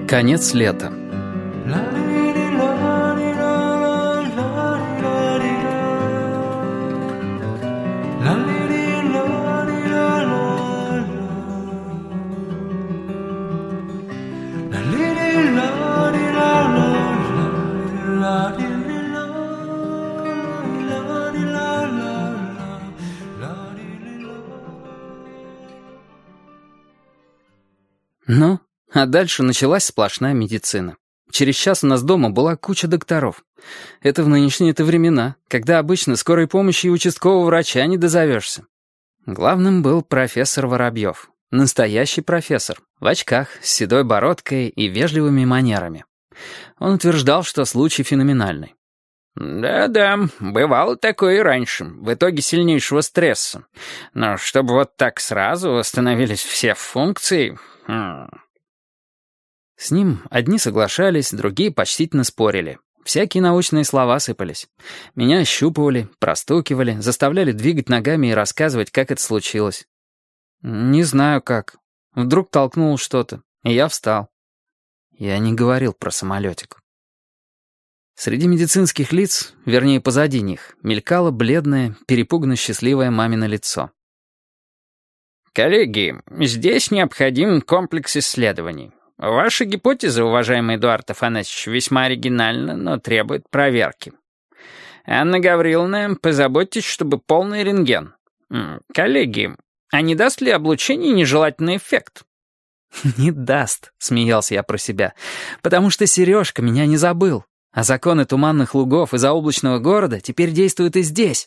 Конец лета. Ну, а дальше началась сплошная медицина. Через час у нас дома была куча докторов. Это в нынешние-то времена, когда обычно скорой помощи и участкового врача не дозовешься. Главным был профессор Воробьев. Настоящий профессор, в очках, с седой бородкой и вежливыми манерами. Он утверждал, что случай феноменальный. «Да-да, бывало такое и раньше, в итоге сильнейшего стресса. Но чтобы вот так сразу восстановились все функции...» С ним одни соглашались, другие почтительно спорили. Всякие научные слова сыпались. Меня ощупывали, простукивали, заставляли двигать ногами и рассказывать, как это случилось. Не знаю как. Вдруг толкнул что-то, и я встал. Я не говорил про самолетик. Среди медицинских лиц, вернее, позади них, мелькало бледное, перепуганно счастливое мамино лицо. «Коллеги, здесь необходим комплекс исследований. Ваша гипотеза, уважаемый Эдуард Афанасьевич, весьма оригинальна, но требует проверки. Анна Гавриловна, позаботьтесь, чтобы полный рентген. Коллеги, а не даст ли облучение нежелательный эффект?» «Не даст», — смеялся я про себя, «потому что Сережка меня не забыл, а законы туманных лугов и заоблачного города теперь действуют и здесь».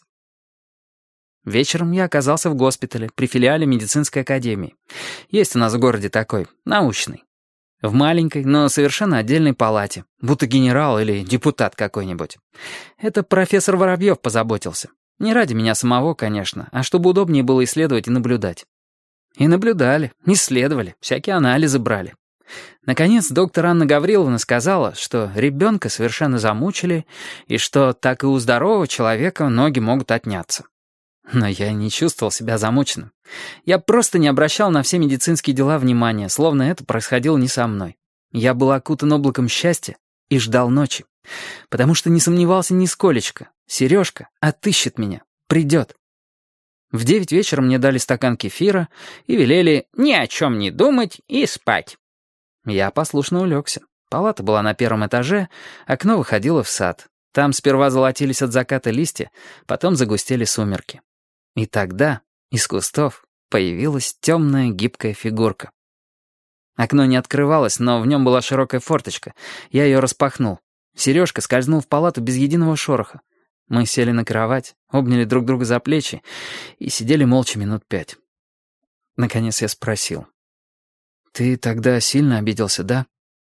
Вечером я оказался в госпитале при филиале медицинской академии. Есть у нас в городе такой, научный. В маленькой, но совершенно отдельной палате, будто генерал или депутат какой-нибудь. Это профессор Воробьев позаботился. Не ради меня самого, конечно, а чтобы удобнее было исследовать и наблюдать. И наблюдали, исследовали, всякие анализы брали. Наконец, доктор Анна Гавриловна сказала, что ребенка совершенно замучили, и что так и у здорового человека ноги могут отняться. Но я не чувствовал себя замученным. Я просто не обращал на все медицинские дела внимания, словно это происходило не со мной. Я был окутан облаком счастья и ждал ночи. Потому что не сомневался нисколечко. Сережка отыщет меня, придет. В 9 вечера мне дали стакан кефира и велели ни о чем не думать и спать. Я послушно улегся. Палата была на 1-м этаже, окно выходило в сад. Там сперва золотились от заката листья, потом загустели сумерки. И тогда из кустов появилась темная гибкая фигурка. Окно не открывалось, но в нем была широкая форточка. Я ее распахнул. Сережка скользнул в палату без единого шороха. Мы сели на кровать, обняли друг друга за плечи и сидели молча минут 5. Наконец я спросил. «Ты тогда сильно обиделся, да?»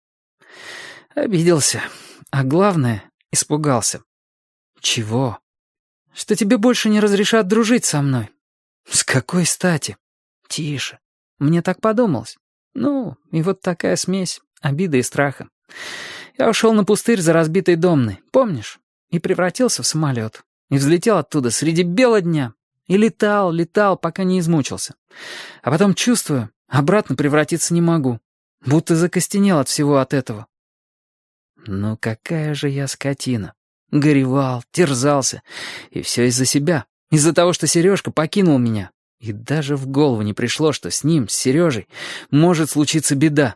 «Обиделся. А главное, испугался». «Чего?» «Что тебе больше не разрешат дружить со мной». «С какой стати?» «Тише. Мне так подумалось. Ну, и вот такая смесь обиды и страха. Я ушел на пустырь за разбитой домной, помнишь? И превратился в самолет. И взлетел оттуда среди бела дня. И летал, пока не измучился. А потом чувствую, обратно превратиться не могу. Будто закостенел от всего от этого». «Ну какая же я скотина. Горевал, терзался. И все из-за себя. Из-за того, что Сережка покинул меня. И даже в голову не пришло, что с ним, с Сережей, может случиться беда».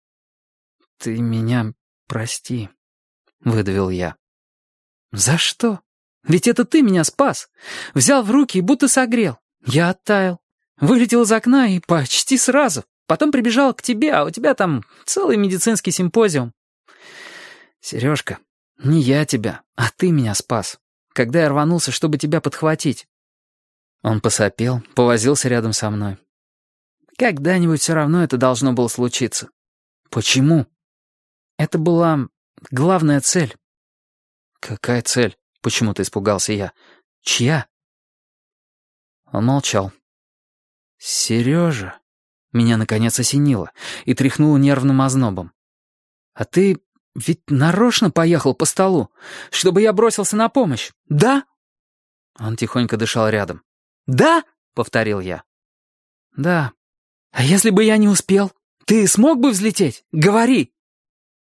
«Ты меня прости», — выдавил я. «За что? Ведь это ты меня спас. Взял в руки и будто согрел. Я оттаял. Вылетел из окна и почти сразу. Потом прибежал к тебе, а у тебя там целый медицинский симпозиум». «Сережка, не я тебя, а ты меня спас, когда я рванулся, чтобы тебя подхватить». Он посопел, повозился рядом со мной. «Когда-нибудь все равно это должно было случиться». «Почему?» «Это была главная цель». «Какая цель?» — почему-то испугался я. «Чья?» Он молчал. «Сережа...» Меня, наконец, осенило и тряхнуло нервным ознобом. «А ты ведь нарочно поехал по столу, чтобы я бросился на помощь, да?» Он тихонько дышал рядом. «Да?» — повторил я. «Да. А если бы я не успел? Ты смог бы взлететь? Говори!»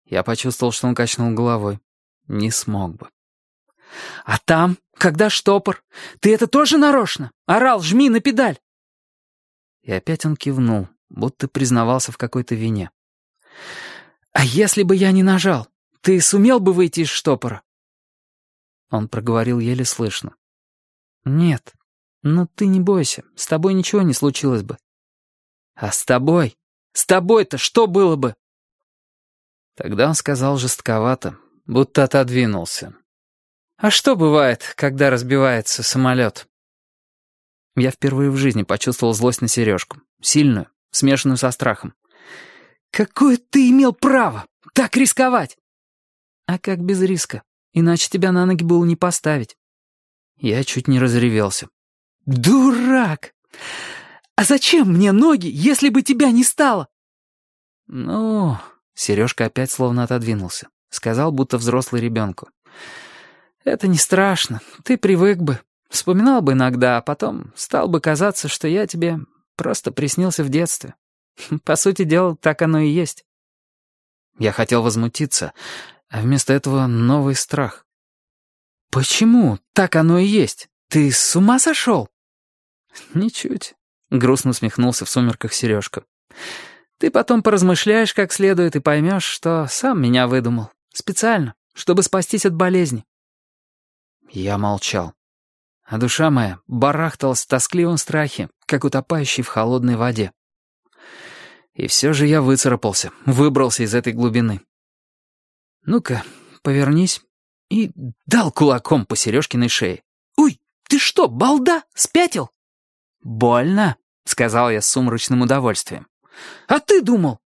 Я почувствовал, что он качнул головой. Не смог бы. «А там, когда штопор, ты это тоже нарочно? Орал, жми на педаль!» И опять он кивнул, будто признавался в какой-то вине. «А если бы я не нажал, ты сумел бы выйти из штопора?» Он проговорил еле слышно. «Нет, но ты не бойся, с тобой ничего не случилось бы». «А с тобой? С тобой-то что было бы?» Тогда он сказал жестковато, будто отодвинулся. «А что бывает, когда разбивается самолет?» Я впервые в жизни почувствовал злость на Сережку. Сильную, смешанную со страхом. «Какое ты имел право так рисковать?» «А как без риска? Иначе тебя на ноги было не поставить». Я чуть не разревелся. «Дурак! А зачем мне ноги, если бы тебя не стало?» «Ну...» Сережка опять словно отодвинулся. Сказал, будто взрослый ребенку. «Это не страшно, ты привык бы. Вспоминал бы иногда, а потом стал бы казаться, что я тебе просто приснился в детстве. По сути дела, так оно и есть». Я хотел возмутиться, а вместо этого новый страх. «Почему? Так оно и есть. Ты с ума сошел?» «Ничуть», — грустно усмехнулся в сумерках Сережка. «Ты потом поразмышляешь как следует и поймешь, что сам меня выдумал. Специально, чтобы спастись от болезни». Я молчал. А душа моя барахталась в тоскливом страхе, как утопающий в холодной воде. И все же я выцарапался, выбрался из этой глубины. «Ну-ка, повернись». И дал кулаком по Сережкиной шее. «Уй, ты что, балда, спятил?» «Больно», — сказал я с сумрачным удовольствием. «А ты думал,